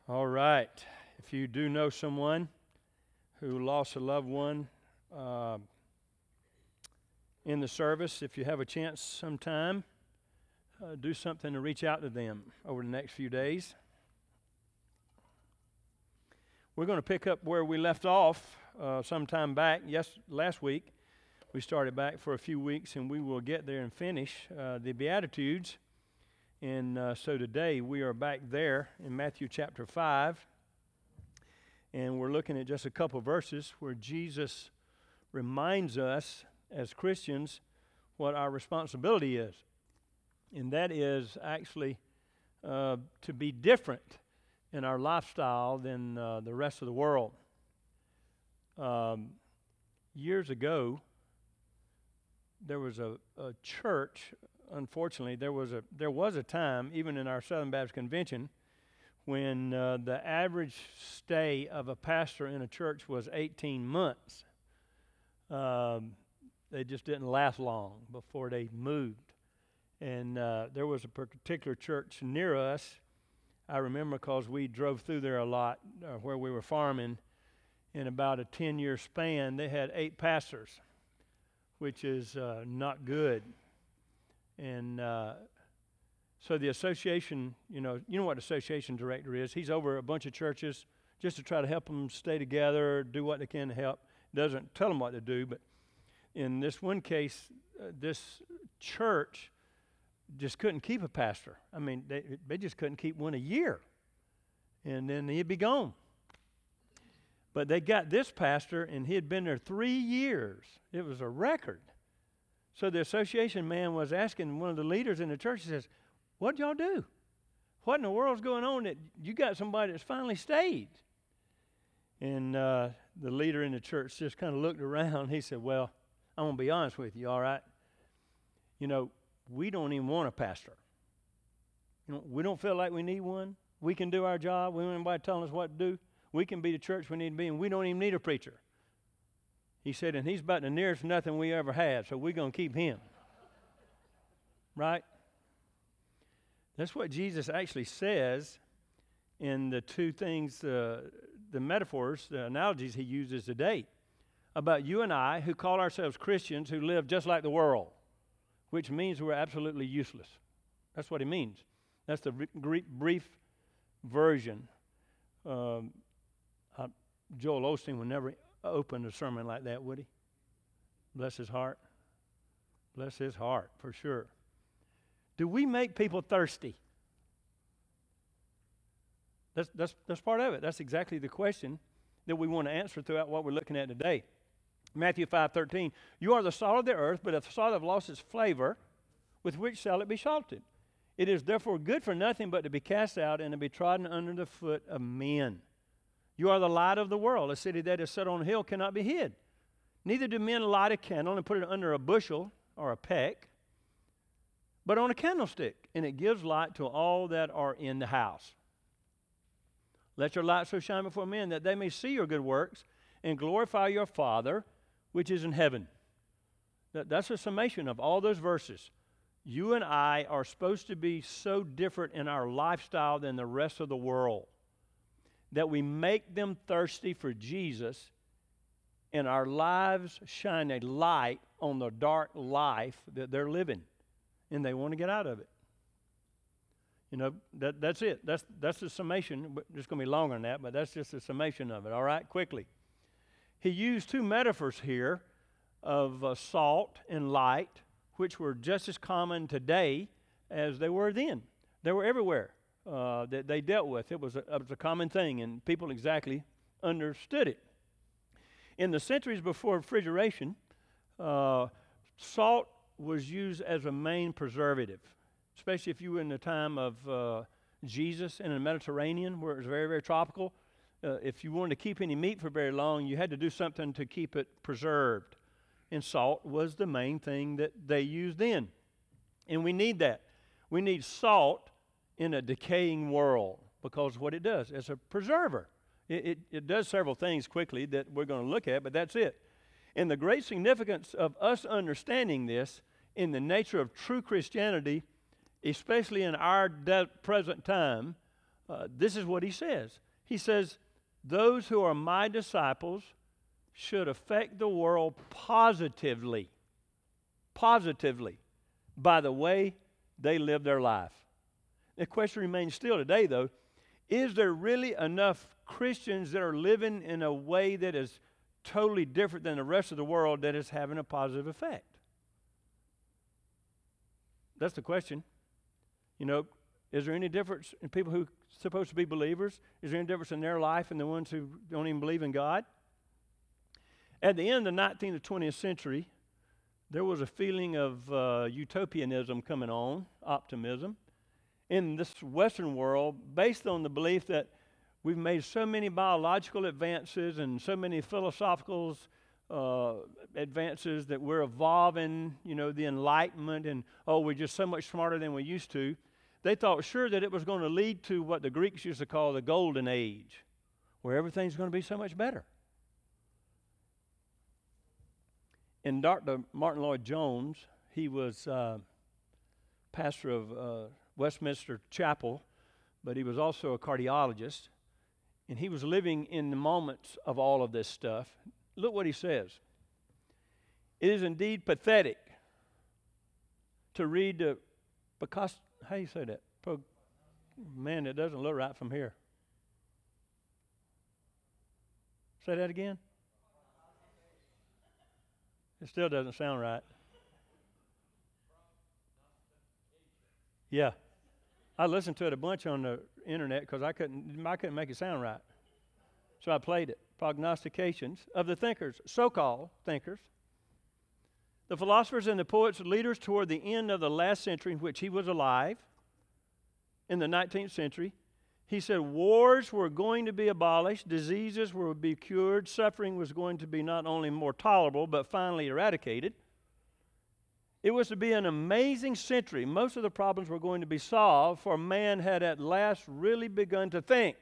All right. If you do know someone who lost a loved one in the service, if you have a chance sometime, do something to reach out to them over the next few days. We're going to pick up where we left off sometime back. Last week. We started back for a few weeks, and we will get there and finish the Beatitudes. And so today we are back there in Matthew chapter 5, and we're looking at just a couple verses where Jesus reminds us as Christians what our responsibility is. And that is actually to be different in our lifestyle than the rest of the world. Years ago, there was a church. Unfortunately, there was a time, even in our Southern Baptist Convention, when the average stay of a pastor in a church was 18 months. They just didn't last long before they moved. And there was a particular church near us. I remember because we drove through there a lot where we were farming. In about a 10-year span, they had 8 pastors, which is not good. And so the association, you know what association director is. He's over a bunch of churches just to try to help them stay together, do what they can to help. Doesn't tell them what to do, but in this one case, this church just couldn't keep a pastor. I mean, they just couldn't keep one a year, and then he'd be gone. But they got this pastor, and he had been there 3 years. It was a record. So the association man was asking one of the leaders in the church, he says, "What'd y'all do? What in the world's going on that you got somebody that's finally stayed?" And the leader in the church just kind of looked around. He said, "Well, I'm going to be honest with you, all right? You know, we don't even want a pastor. You know, we don't feel like we need one. We can do our job. We don't need anybody telling us what to do. We can be the church we need to be, and we don't even need a preacher." He said, and he's about the nearest nothing we ever had, so we're going to keep him. Right? That's what Jesus actually says in the two things, the metaphors, the analogies he uses today about you and I who call ourselves Christians who live just like the world, which means we're absolutely useless. That's what he means. That's the brief version. Joel Osteen would never open a sermon like that, would he? Bless his heart. Bless his heart, for sure. Do we make people thirsty? That's part of it. That's exactly the question that we want to answer throughout what we're looking at today. Matthew 5:13, "You are the salt of the earth, but if the salt have lost its flavor, with which shall it be salted? It is therefore good for nothing but to be cast out and to be trodden under the foot of men. You are the light of the world. A city that is set on a hill cannot be hid. Neither do men light a candle and put it under a bushel or a peck, but on a candlestick, and it gives light to all that are in the house. Let your light so shine before men that they may see your good works and glorify your Father which is in heaven." That's a summation of all those verses. You and I are supposed to be so different in our lifestyle than the rest of the world that we make them thirsty for Jesus, and our lives shine a light on the dark life that they're living, and they want to get out of it. You know, that's it. That's the summation. It's going to be longer than that, but that's just the summation of it. All right, quickly. He used two metaphors here of salt and light, which were just as common today as they were then. They were everywhere. That they dealt with. It was a common thing, and people exactly understood it. In the centuries before refrigeration, salt was used as a main preservative, especially if you were in the time of Jesus in the Mediterranean, where it was very, very tropical. If you wanted to keep any meat for very long, you had to do something to keep it preserved, and salt was the main thing that they used then. And we need that. We need salt in a decaying world, because what it does, it's a preserver. It does several things quickly that we're going to look at, but that's it. And the great significance of us understanding this in the nature of true Christianity, especially in our present time, this is what he says. He says, those who are my disciples should affect the world positively, by the way they live their life. The question remains still today, though, is there really enough Christians that are living in a way that is totally different than the rest of the world that is having a positive effect? That's the question. You know, is there any difference in people who are supposed to be believers? Is there any difference in their life and the ones who don't even believe in God? At the end of the 19th and 20th century, there was a feeling of utopianism coming on, optimism, in this Western world based on the belief that we've made so many biological advances and so many philosophical advances that we're evolving, you know, the Enlightenment, and, we're just so much smarter than we used to. They thought sure that it was going to lead to what the Greeks used to call the golden age, where everything's going to be so much better. And Dr. Martin Lloyd-Jones, he was pastor of Westminster Chapel, but he was also a cardiologist, and he was living in the moments of all of this stuff. Look what he says. It is indeed pathetic to read the, because, how do you say that? Man, it doesn't look right from here. Say that again. It still doesn't sound right. Yeah. I listened to it a bunch on the internet because I couldn't make it sound right. So I played it. Prognostications of the thinkers, so-called thinkers. The philosophers and the poets, leaders toward the end of the last century in which he was alive, in the 19th century, he said wars were going to be abolished, diseases were to be cured, suffering was going to be not only more tolerable, but finally eradicated. It was to be an amazing century. Most of the problems were going to be solved, for man had at last really begun to think.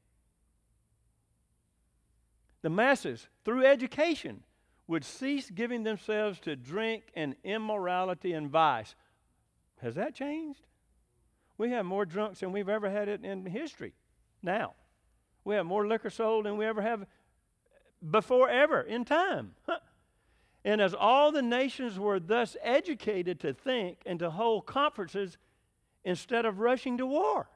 The masses, through education, would cease giving themselves to drink and immorality and vice. Has that changed? We have more drunks than we've ever had it in history now. We have more liquor sold than we ever have before ever in time. And as all the nations were thus educated to think and to hold conferences instead of rushing to war,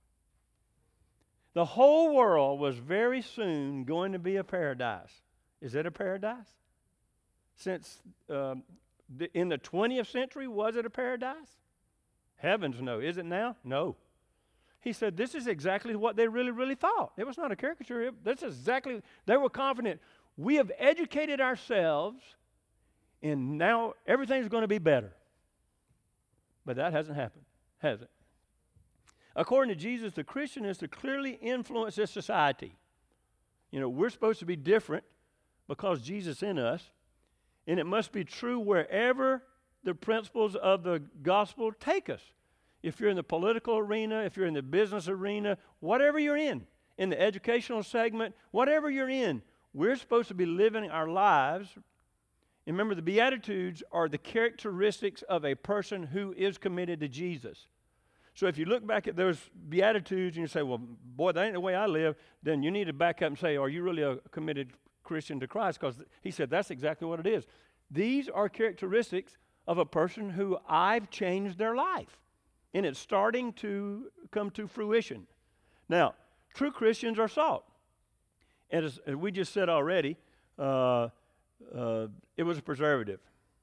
the whole world was very soon going to be a paradise. Is it a paradise? Since in the 20th century, was it a paradise? Heavens no. Is it now? No. He said this is exactly what they really thought. It was not a caricature. This is exactly, they were confident. We have educated ourselves and now everything's going to be better. But that hasn't happened, has it? According to Jesus, the Christian is to clearly influence this society. You know, we're supposed to be different because Jesus is in us, and it must be true wherever the principles of the gospel take us. If you're in the political arena, if you're in the business arena, whatever you're in the educational segment, whatever you're in, we're supposed to be living our lives. And remember, the Beatitudes are the characteristics of a person who is committed to Jesus. So if you look back at those Beatitudes and you say, well, boy, that ain't the way I live, then you need to back up and say, are you really a committed Christian to Christ? Because he said that's exactly what it is. These are characteristics of a person who I've changed their life. And it's starting to come to fruition. Now, true Christians are salt. And as we just said already, it was a preservative.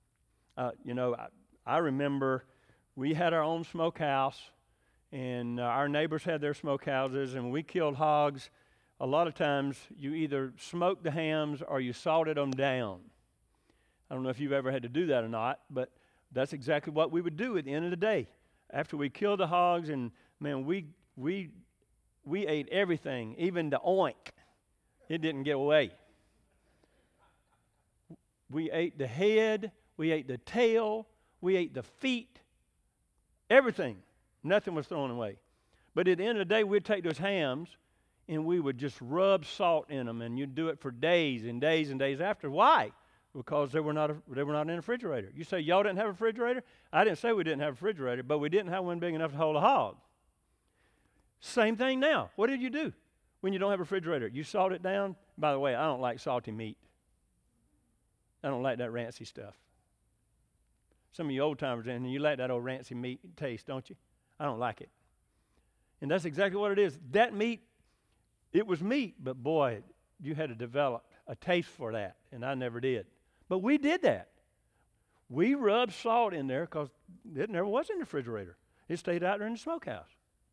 I remember we had our own smokehouse, and our neighbors had their smokehouses, and when we killed hogs, a lot of times you either smoked the hams or you salted them down. I don't know if you've ever had to do that or not, but that's exactly what we would do at the end of the day. After we killed the hogs, and man, we ate everything, even the oink. It didn't get away. We ate the head, we ate the tail, we ate the feet, everything. Nothing was thrown away. But at the end of the day, we'd take those hams and we would just rub salt in them, and you'd do it for days and days and days after. Why? Because they were not in a refrigerator. You say, y'all didn't have a refrigerator? I didn't say we didn't have a refrigerator, but we didn't have one big enough to hold a hog. Same thing now. What did you do when you don't have a refrigerator? You salt it down. By the way, I don't like salty meat. I don't like that rancy stuff. Some of you old timers in here, you like that old rancy meat taste, don't you? I don't like it. And that's exactly what it is. That meat, it was meat, but boy, you had to develop a taste for that, and I never did. But we did that. We rubbed salt in there because it never was in the refrigerator. It stayed out there in the smokehouse.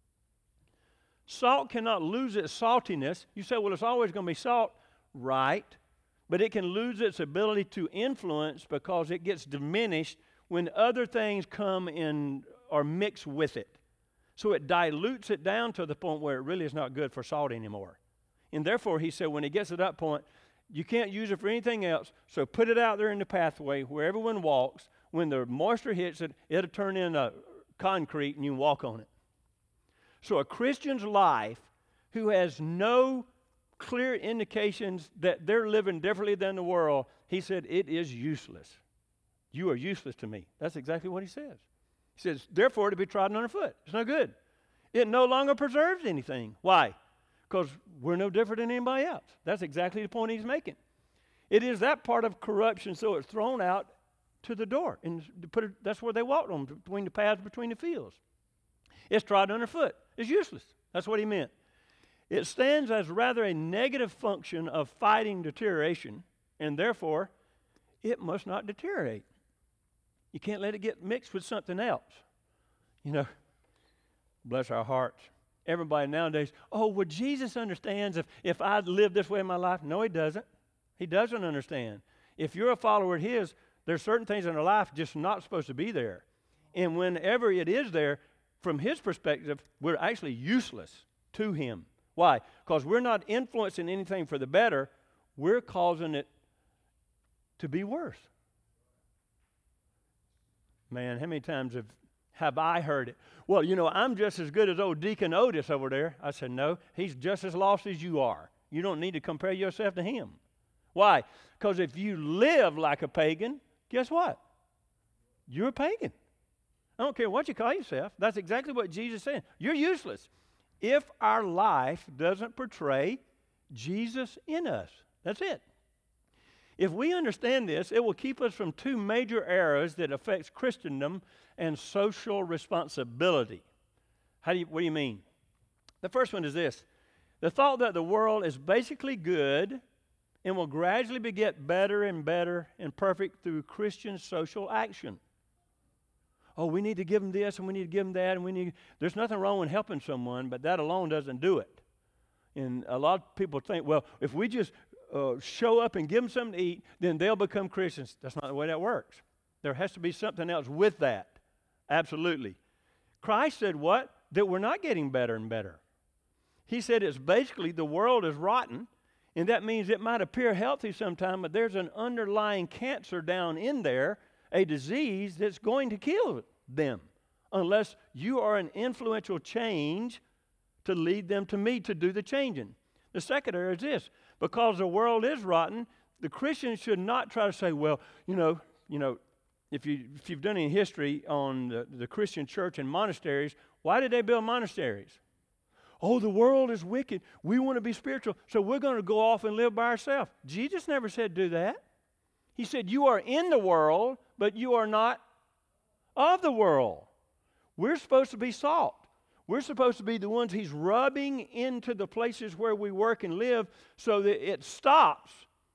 Salt cannot lose its saltiness. You say, well, it's always going to be salt. Right. But it can lose its ability to influence because it gets diminished when other things come in or mix with it. So it dilutes it down to the point where it really is not good for salt anymore. And therefore, he said, when it gets to that point, you can't use it for anything else, so put it out there in the pathway where everyone walks. When the moisture hits it, it'll turn into concrete and you can walk on it. So a Christian's life who has no clear indications that they're living differently than the world, he said, it is useless. You are useless to me. That's exactly what he says. He says, therefore, to be trodden underfoot. It's no good. It no longer preserves anything. Why? Because we're no different than anybody else. That's exactly the point he's making. It is that part of corruption, so it's thrown out to the door. And that's where they walked on, between the paths, between the fields. It's trodden underfoot. It's useless. That's what he meant. It stands as rather a negative function of fighting deterioration, and therefore, it must not deteriorate. You can't let it get mixed with something else. You know, bless our hearts. Everybody nowadays, oh, well, Jesus understands if I live this way in my life. No, he doesn't. He doesn't understand. If you're a follower of his, there's certain things in our life just not supposed to be there. And whenever it is there, from his perspective, we're actually useless to him. Why? Because we're not influencing anything for the better. We're causing it to be worse. Man, how many times have I heard it? Well, you know, I'm just as good as old Deacon Otis over there. I said, no, he's just as lost as you are. You don't need to compare yourself to him. Why? Because if you live like a pagan, guess what? You're a pagan. I don't care what you call yourself. That's exactly what Jesus said. You're useless if our life doesn't portray Jesus in us. That's it. If we understand this, it will keep us from two major errors that affects Christendom and social responsibility. What do you mean? The first one is this: the thought that the world is basically good and will gradually get better and perfect through Christian social action. Oh, we need to give them this and we need to give them that, and there's nothing wrong with helping someone, but that alone doesn't do it. And a lot of people think, well, if we just show up and give them something to eat, then they'll become Christians. That's not the way that works. There has to be something else with that. Absolutely. Christ said what? That we're not getting better and better. He said it's basically the world is rotten, and that means it might appear healthy sometime, but there's an underlying cancer down in there, a disease that's going to kill them unless you are an influential change to lead them to me to do the changing. The second area is this: because the world is rotten, the Christians should not try to say, well, you know, if you've done any history on the Christian church and monasteries, why did they build monasteries? Oh, the world is wicked. We want to be spiritual, so we're going to go off and live by ourselves. Jesus never said do that. He said you are in the world, but you are not of the world. We're supposed to be salt. We're supposed to be the ones he's rubbing into the places where we work and live so that it stops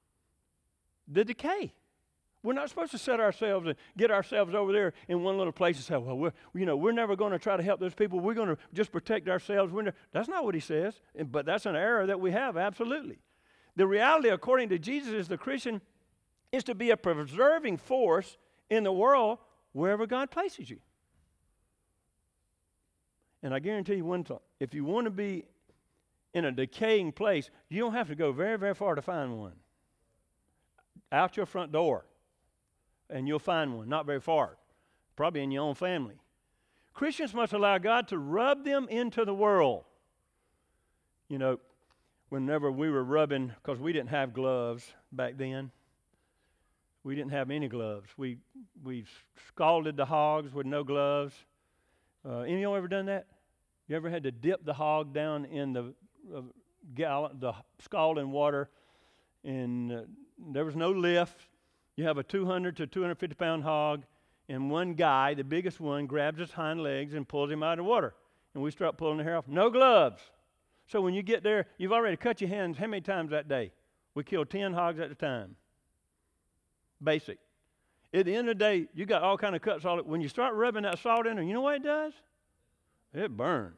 the decay. We're not supposed to set ourselves and get ourselves over there in one little place and say, well, we're never going to try to help those people. We're going to just protect ourselves. That's not what he says, but that's an error that we have, absolutely. The reality, according to Jesus, is the Christian is to be a preserving force in the world wherever God places you. And I guarantee you one thing: if you want to be in a decaying place, you don't have to go very, very far to find one. Out your front door, and you'll find one, not very far, probably in your own family. Christians must allow God to rub them into the world. You know, whenever we were rubbing, because we didn't have gloves back then, we didn't have any gloves. We scalded the hogs with no gloves. Any of y'all ever done that? You ever had to dip the hog down in the scalding water, and there was no lift? You have a 200 to 250 pound hog, and one guy, the biggest one, grabs his hind legs and pulls him out of the water. And we start pulling the hair off. No gloves. So when you get there, you've already cut your hands how many times that day? We killed 10 hogs at a time. Basic. At the end of the day, you got all kind of cuts. When you start rubbing that salt in there, you know what it does? It burns.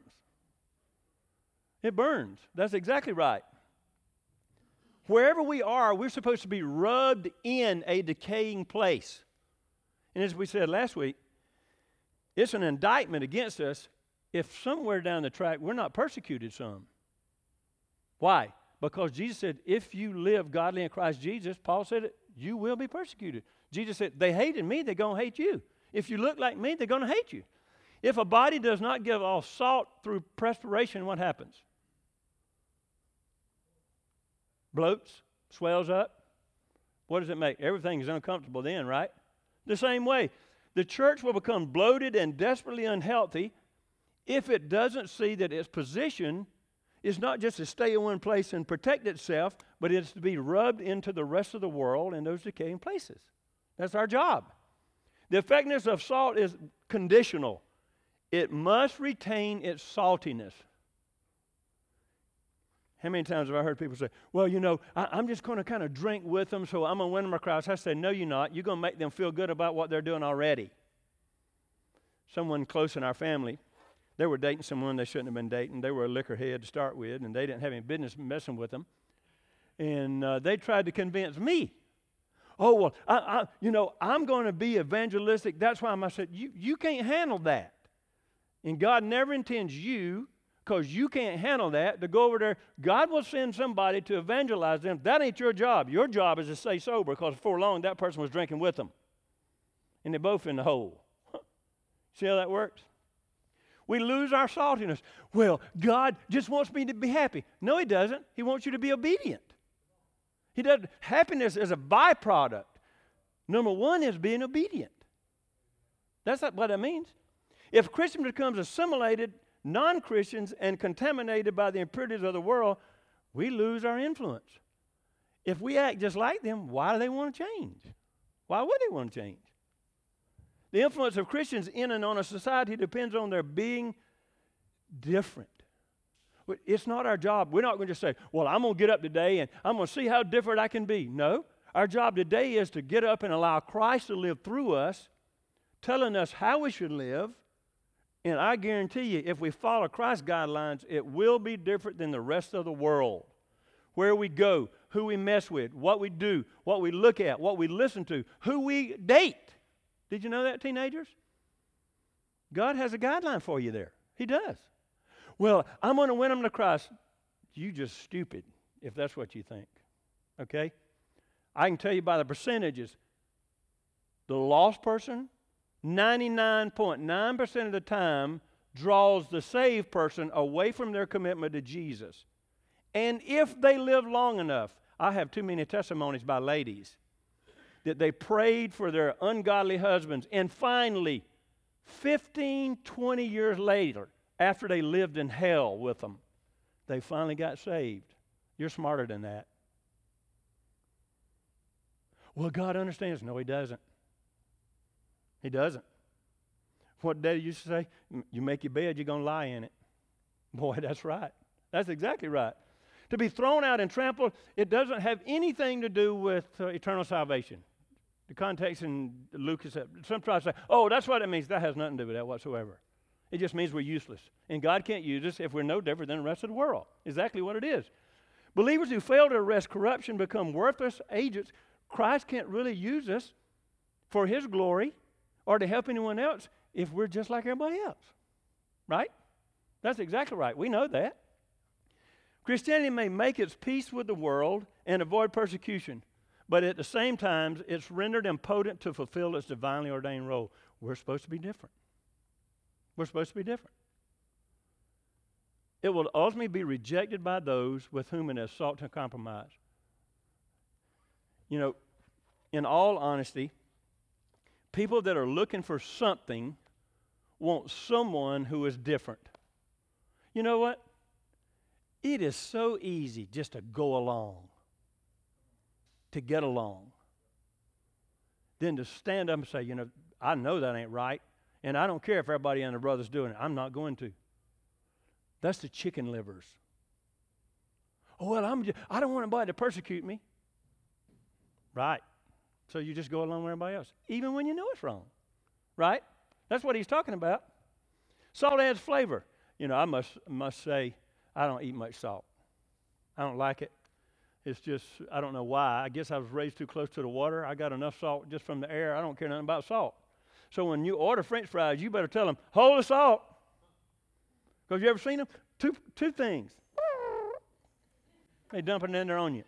It burns. That's exactly right. Wherever we are, we're supposed to be rubbed in a decaying place. And as we said last week, it's an indictment against us if somewhere down the track we're not persecuted some. Why? Because Jesus said, if you live godly in Christ Jesus, Paul said it, you will be persecuted. Jesus said, they hated me, they're going to hate you. If you look like me, they're going to hate you. If a body does not give off salt through perspiration, what happens? Bloats, swells up. What does it make? Everything is uncomfortable then, right? The same way, the church will become bloated and desperately unhealthy if it doesn't see that its position is not just to stay in one place and protect itself, but it's to be rubbed into the rest of the world in those decaying places. That's our job. The effectiveness of salt is conditional. It must retain its saltiness. How many times have I heard people say, well, you know, I'm just going to kind of drink with them, so I'm going to win them across. I say, no, you're not. You're going to make them feel good about what they're doing already. Someone close in our family, they were dating someone they shouldn't have been dating. They were a liquor head to start with, and they didn't have any business messing with them. And they tried to convince me, oh, well, I'm going to be evangelistic. That's why I said, you can't handle that. And God never intends you, because you can't handle that, to go over there. God will send somebody to evangelize them. That ain't your job. Your job is to stay sober, because before long that person was drinking with them. And they're both in the hole. See how that works? We lose our saltiness. Well, God just wants me to be happy. No, He doesn't. He wants you to be obedient. He doesn't. Happiness is a byproduct. Number one is being obedient. That's not what that means. If Christian becomes assimilated, non-Christians, and contaminated by the impurities of the world, we lose our influence. If we act just like them, why do they want to change? Why would they want to change? The influence of Christians in and on a society depends on their being different. It's not our job. We're not going to just say, well, I'm going to get up today and I'm going to see how different I can be. No. Our job today is to get up and allow Christ to live through us, telling us how we should live. And I guarantee you, if we follow Christ's guidelines, it will be different than the rest of the world. Where we go, who we mess with, what we do, what we look at, what we listen to, who we date. Did you know that, teenagers? God has a guideline for you there. He does. Well, I'm going to win them to Christ. You just stupid if that's what you think. Okay? I can tell you by the percentages, the lost person, 99.9% of the time, draws the saved person away from their commitment to Jesus. And if they live long enough, I have too many testimonies by ladies that they prayed for their ungodly husbands, and finally, 15, 20 years later, after they lived in hell with them, they finally got saved. You're smarter than that. Well, God understands. No, He doesn't. He doesn't. What Daddy used to say, you make your bed, you're going to lie in it. Boy, that's right. That's exactly right. To be thrown out and trampled, it doesn't have anything to do with eternal salvation. The context in Luke is that some try to say, oh, that's what it means. That has nothing to do with that whatsoever. It just means we're useless. And God can't use us if we're no different than the rest of the world. Exactly what it is. Believers who fail to arrest corruption become worthless agents. Christ can't really use us for His glory or to help anyone else if we're just like everybody else. Right? That's exactly right. We know that. Christianity may make its peace with the world and avoid persecution, but at the same time, it's rendered impotent to fulfill its divinely ordained role. We're supposed to be different. We're supposed to be different. It will ultimately be rejected by those with whom it has sought to compromise. You know, in all honesty, people that are looking for something want someone who is different. You know what? It is so easy just to go along, to get along, than to stand up and say, you know, I know that ain't right, and I don't care if everybody and their brother's doing it. I'm not going to. That's the chicken livers. Oh, well, I don't want anybody to persecute me. Right. So you just go along with everybody else, even when you know it's wrong. Right? That's what he's talking about. Salt adds flavor. You know, I must say, I don't eat much salt. I don't like it. It's just, I don't know why. I guess I was raised too close to the water. I got enough salt just from the air. I don't care nothing about salt. So when you order French fries, you better tell them, hold the salt. Because you ever seen them? Two things. They dump it in there on you.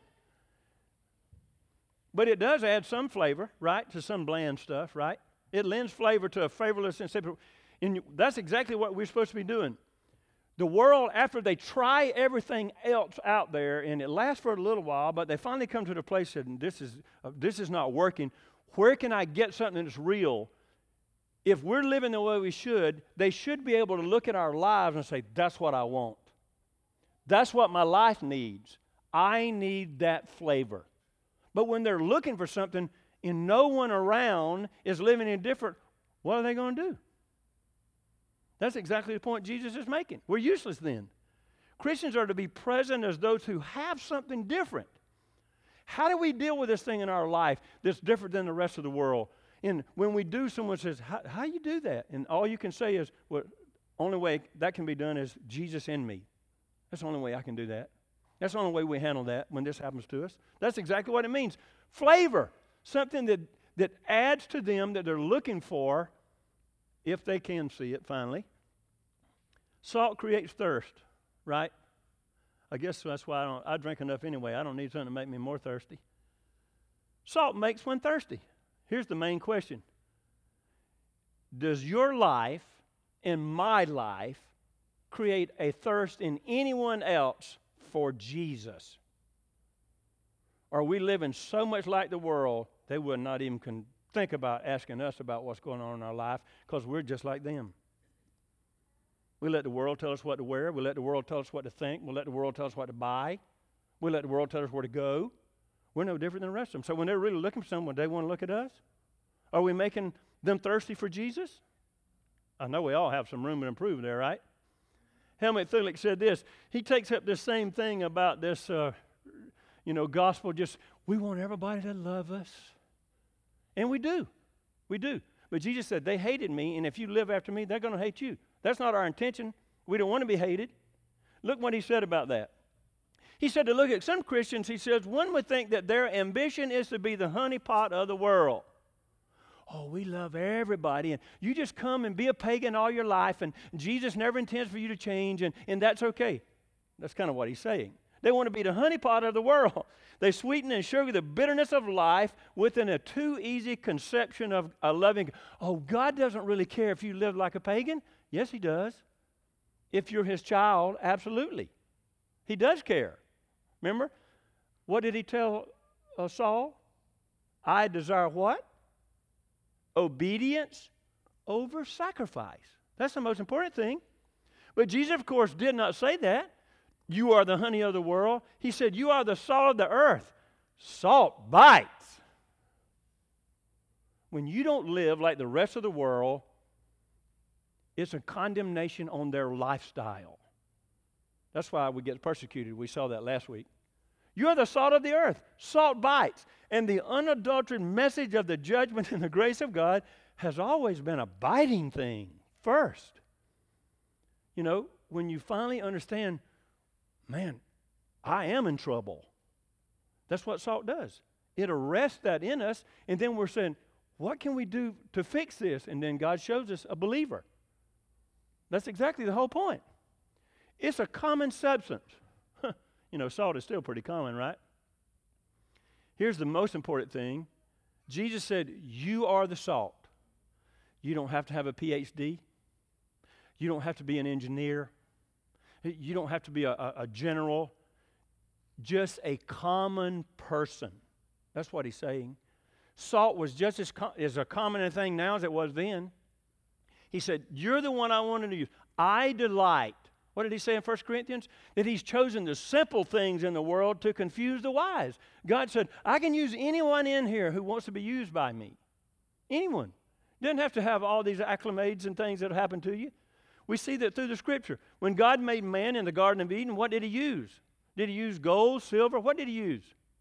But it does add some flavor, right, to some bland stuff, right? It lends flavor to a flavorless and and that's exactly what we're supposed to be doing. The world, after they try everything else out there, and it lasts for a little while, but they finally come to the place that this is not working. Where can I get something that's real? If we're living the way we should, they should be able to look at our lives and say, that's what I want. That's what my life needs. I need that flavor. But when they're looking for something and no one around is living indifferent, what are they going to do? That's exactly the point Jesus is making. We're useless then. Christians are to be present as those who have something different. How do we deal with this thing in our life that's different than the rest of the world? And when we do, someone says, how you do that? And all you can say is, well, only way that can be done is Jesus in me. That's the only way I can do that. That's the only way we handle that when this happens to us. That's exactly what it means. Flavor, something that adds to them that they're looking for, if they can see it finally. Salt creates thirst, right? I guess that's why I drink enough anyway. I don't need something to make me more thirsty. Salt makes one thirsty. Here's the main question. Does your life and my life create a thirst in anyone else for Jesus? Are we living so much like the world, they would not even think about asking us about what's going on in our life because we're just like them. We let the world tell us what to wear. We let the world tell us what to think. We let the world tell us what to buy. We let the world tell us where to go. We're no different than the rest of them. So when they're really looking for someone, they want to look at us? Are we making them thirsty for Jesus? I know we all have some room to improve there, right? Helmut Thielich said this. He takes up this same thing about this, gospel. Just, we want everybody to love us. And we do. We do. But Jesus said, they hated me, and if you live after me, they're going to hate you. That's not our intention. We don't want to be hated. Look what he said about that. He said to look at some Christians, he says, one would think that their ambition is to be the honeypot of the world. Oh, we love everybody, and you just come and be a pagan all your life, and Jesus never intends for you to change, and that's okay. That's kind of what he's saying. They want to be the honeypot of the world. They sweeten and sugar the bitterness of life within a too easy conception of a loving. Oh, God doesn't really care if you live like a pagan. Yes, he does. If you're his child, absolutely. He does care. Remember? What did he tell Saul? I desire what? Obedience over sacrifice. That's the most important thing. But Jesus, of course, did not say that. You are the honey of the world. He said, you are the salt of the earth. Salt bites. When you don't live like the rest of the world, it's a condemnation on their lifestyle. That's why we get persecuted. We saw that last week. You are the salt of the earth. Salt bites. And the unadulterated message of the judgment and the grace of God has always been a biting thing first. You know, when you finally understand, man, I am in trouble. That's what salt does. It arrests that in us, and then we're saying, what can we do to fix this? And then God shows us a believer. That's exactly the whole point. It's a common substance. You know, salt is still pretty common, right? Here's the most important thing. Jesus said, you are the salt. You don't have to have a PhD. You don't have to be an engineer. You don't have to be a general. Just a common person. That's what he's saying. Salt was just as a common thing now as it was then. He said, you're the one I wanted to use. I delight What did he say in 1 Corinthians? That he's chosen the simple things in the world to confuse the wise. God said, I can use anyone in here who wants to be used by me. Anyone. Doesn't have to have all these acclimates and things that happen to you. We see that through the Scripture. When God made man in the Garden of Eden, what did he use? Did he use gold, silver? What did he use?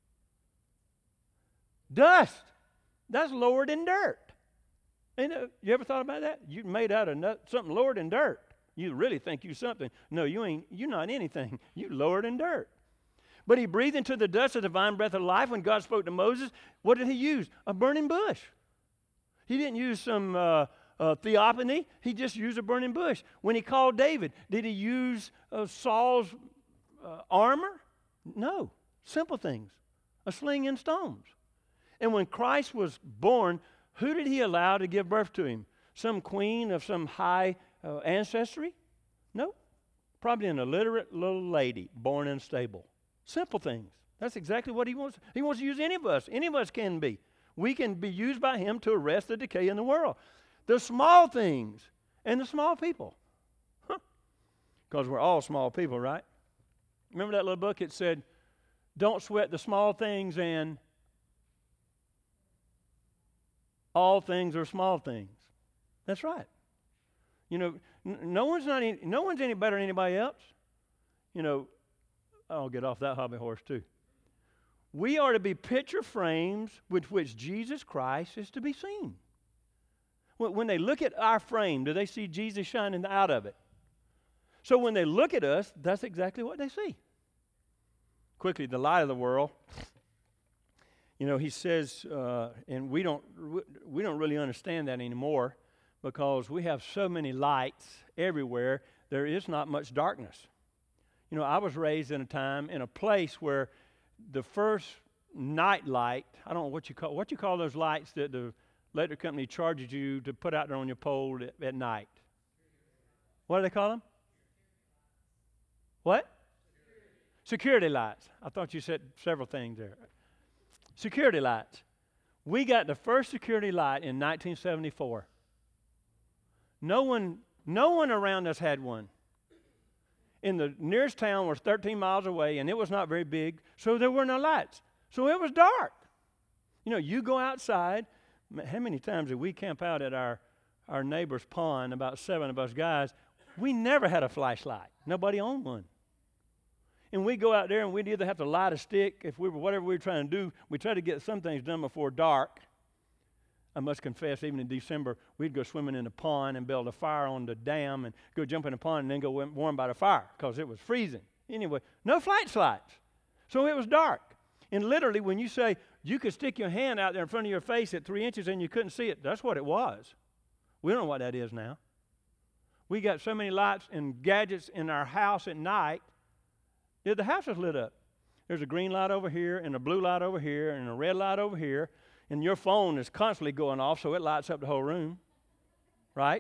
Dust. That's lower than dirt. You ever thought about that? You made out of something lower than dirt. You really think you're something. No, you ain't. You're not anything. You lower than dirt. But he breathed into the dust a divine breath of life. When God spoke to Moses, what did he use? A burning bush. He didn't use some theophany. He just used a burning bush. When he called David, did he use Saul's armor? No. Simple things. A sling and stones. And when Christ was born, who did he allow to give birth to him? Some queen of some high ancestry? No. Probably an illiterate little lady born in a stable. Simple things. That's exactly what he wants. He wants to use any of us. Any of us can be. We can be used by him to arrest the decay in the world. The small things and the small people. Because we're all small people, right? Remember that little book? It said, don't sweat the small things, and all things are small things. That's right. You know, no one's any better than anybody else. You know, I'll get off that hobby horse too. We are to be picture frames with which Jesus Christ is to be seen. When they look at our frame, do they see Jesus shining out of it? So when they look at us, that's exactly what they see. Quickly, the light of the world. You know, he says, and we don't really understand that anymore because we have so many lights everywhere. There is not much darkness. You know, I was raised in a time in a place where the first night light, I don't know what you call those lights that the electric company charges you to put out there on your pole at night. What do they call them? What? Security lights. I thought you said several things there. Security lights. We got the first security light in 1974. No one around us had one. In the nearest town was 13 miles away, and it was not very big, so there were no lights. So it was dark. You know, you go outside. How many times did we camp out at our neighbor's pond, about 7 of us guys? We never had a flashlight. Nobody owned one. And we go out there, and we'd either have to light a stick, whatever we were trying to do. We tried to get some things done before dark. I must confess, even in December, we'd go swimming in the pond and build a fire on the dam and go jump in the pond and then go warm by the fire because it was freezing. Anyway, no flashlights. So it was dark. And literally, when you say you could stick your hand out there in front of your face at 3 inches and you couldn't see it, that's what it was. We don't know what that is now. We got so many lights and gadgets in our house at night. Yeah, the house is lit up. There's a green light over here and a blue light over here and a red light over here. And your phone is constantly going off, so it lights up the whole room. Right?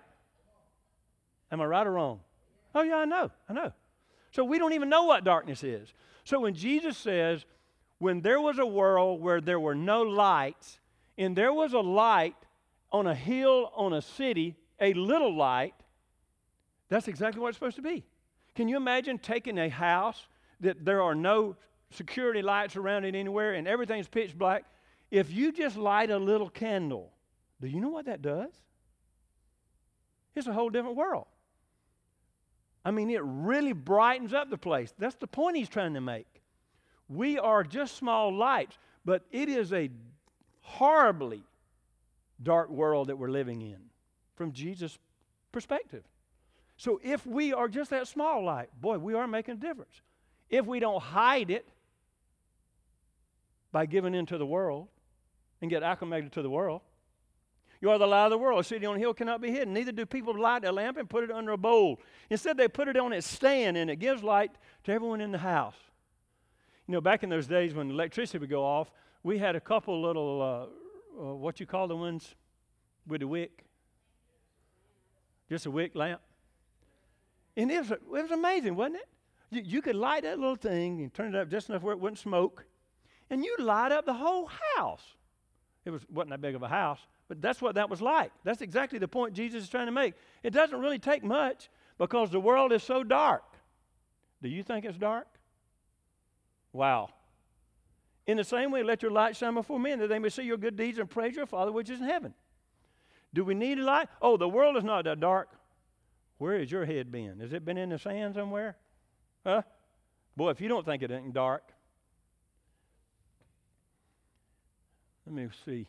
Am I right or wrong? Oh, yeah, I know. So we don't even know what darkness is. So when Jesus says, when there was a world where there were no lights, and there was a light on a hill, on a city, a little light, that's exactly what it's supposed to be. Can you imagine taking a house that there are no security lights around it anywhere and everything's pitch black? If you just light a little candle, do you know what that does? It's a whole different world. I mean, it really brightens up the place. That's the point he's trying to make. We are just small lights, but it is a horribly dark world that we're living in from Jesus' perspective. So if we are just that small light, boy, we are making a difference. If we don't hide it by giving in to the world and get acclimated to the world, you are the light of the world. A city on a hill cannot be hidden. Neither do people light a lamp and put it under a bowl. Instead, they put it on its stand, and it gives light to everyone in the house. You know, back in those days when electricity would go off, we had a couple little, what you call the ones with the wick? Just a wick lamp. And it was amazing, wasn't it? You could light that little thing and turn it up just enough where it wouldn't smoke, and you light up the whole house. It wasn't that big of a house, but that's what that was like. That's exactly the point Jesus is trying to make. It doesn't really take much because the world is so dark. Do you think it's dark? Wow. In the same way, let your light shine before men, that they may see your good deeds and praise your Father which is in heaven. Do we need a light? Oh, the world is not that dark. Where has your head been? Has it been in the sand somewhere? Huh? Boy, if you don't think it ain't dark. Let me see.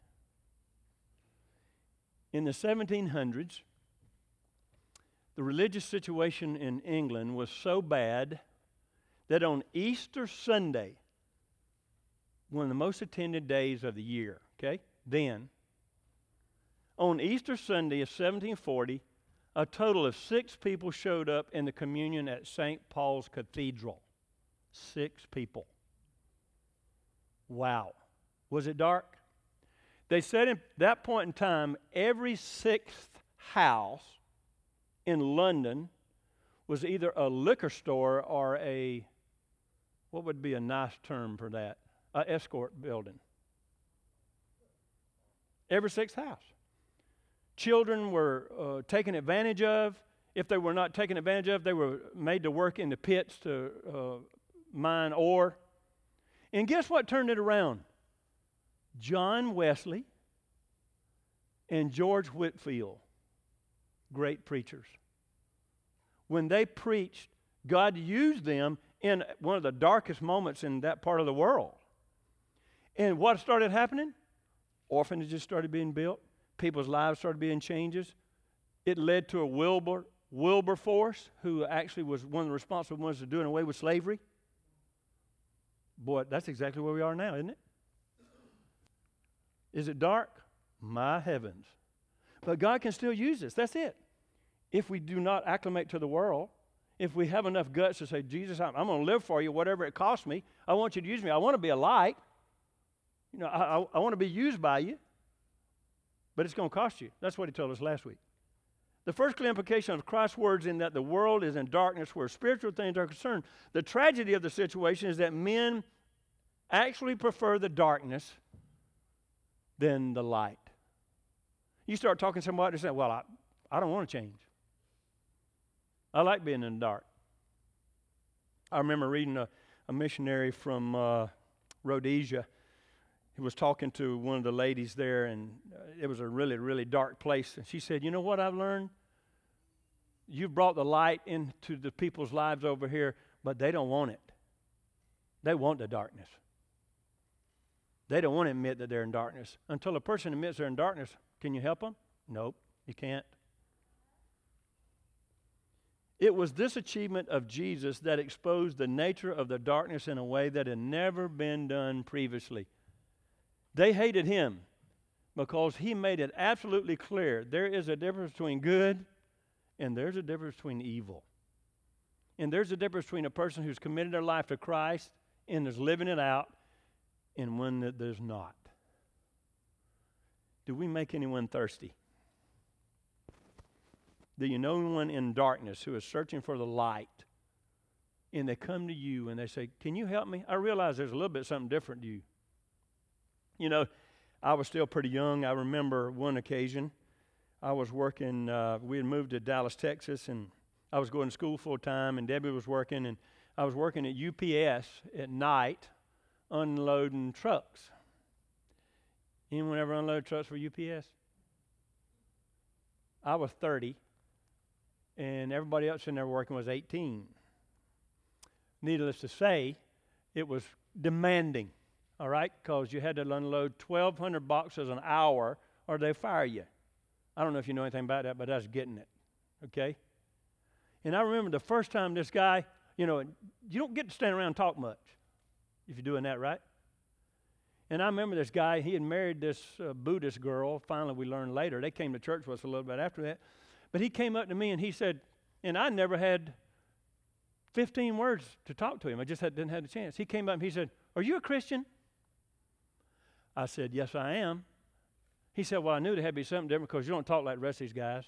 In the 1700s, the religious situation in England was so bad that on Easter Sunday, one of the most attended days of the year, okay, then, on Easter Sunday of 1740, a total of 6 people showed up in the communion at St. Paul's Cathedral. 6 people. Wow. Was it dark? They said at that point in time, every 6th house in London was either a liquor store or what would be a nice term for that? An escort building. Every 6th house. Children were taken advantage of. If they were not taken advantage of, they were made to work in the pits to mine ore. And guess what turned it around? John Wesley and George Whitefield, great preachers. When they preached, God used them in one of the darkest moments in that part of the world. And what started happening? Orphanages started being built. People's lives started being changes. It led to a Wilberforce, who actually was one of the responsible ones for doing away with slavery. Boy, that's exactly where we are now, isn't it? Is it dark? My heavens. But God can still use us. That's it. If we do not acclimate to the world, if we have enough guts to say, Jesus, I'm going to live for you, whatever it costs me. I want you to use me. I want to be a light. You know, I want to be used by you. But it's going to cost you. That's what he told us last week. The first clear implication of Christ's words in that the world is in darkness where spiritual things are concerned. The tragedy of the situation is that men actually prefer the darkness than the light. You start talking to somebody and say, well, I don't want to change. I like being in the dark. I remember reading a missionary from Rhodesia. He was talking to one of the ladies there, and it was a really, really dark place. And she said, you know what I've learned? You've brought the light into the people's lives over here, but they don't want it. They want the darkness. They don't want to admit that they're in darkness. Until a person admits they're in darkness, can you help them? Nope, you can't. It was this achievement of Jesus that exposed the nature of the darkness in a way that had never been done previously. They hated him because he made it absolutely clear there is a difference between good and there's a difference between evil. And there's a difference between a person who's committed their life to Christ and is living it out and one that does not. Do we make anyone thirsty? Do you know anyone in darkness who is searching for the light and they come to you and they say, can you help me? I realize there's a little bit something different to you. You know, I was still pretty young. I remember one occasion I was working, we had moved to Dallas, Texas, and I was going to school full time, and Debbie was working, and I was working at UPS at night unloading trucks. Anyone ever unload trucks for UPS? I was 30, and everybody else in there working was 18. Needless to say, it was demanding. All right, because you had to unload 1,200 boxes an hour or they fire you. I don't know if you know anything about that, but that's getting it, okay? And I remember the first time this guy, you know, you don't get to stand around and talk much if you're doing that, right? And I remember this guy, he had married this Buddhist girl. Finally, we learned later. They came to church with us a little bit after that. But he came up to me and he said, and I never had 15 words to talk to him. I just didn't have the chance. He came up and he said, are you a Christian? I said, yes, I am. He said, well, I knew there had to be something different because you don't talk like the rest of these guys.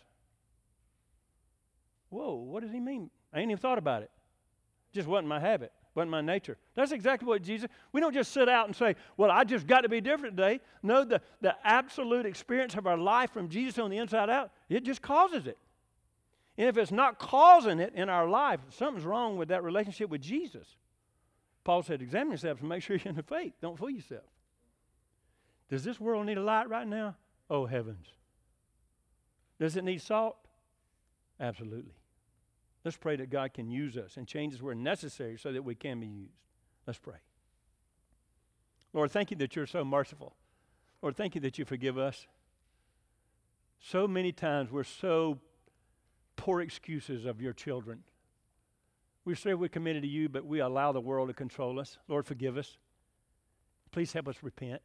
Whoa, what does he mean? I ain't even thought about it. Just wasn't my habit, wasn't my nature. That's exactly what Jesus, we don't just sit out and say, well, I just got to be different today. No, the absolute experience of our life from Jesus on the inside out, it just causes it. And if it's not causing it in our life, something's wrong with that relationship with Jesus. Paul said, examine yourselves and make sure you're in the faith. Don't fool yourself. Does this world need a light right now? Oh, heavens. Does it need salt? Absolutely. Let's pray that God can use us and change us where necessary so that we can be used. Let's pray. Lord, thank you that you're so merciful. Lord, thank you that you forgive us. So many times we're so poor excuses of your children. We say we're committed to you, but we allow the world to control us. Lord, forgive us. Please help us repent.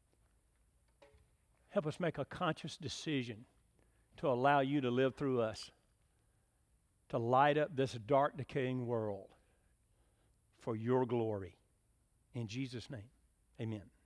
Help us make a conscious decision to allow you to live through us, to light up this dark, decaying world for your glory. In Jesus' name, amen.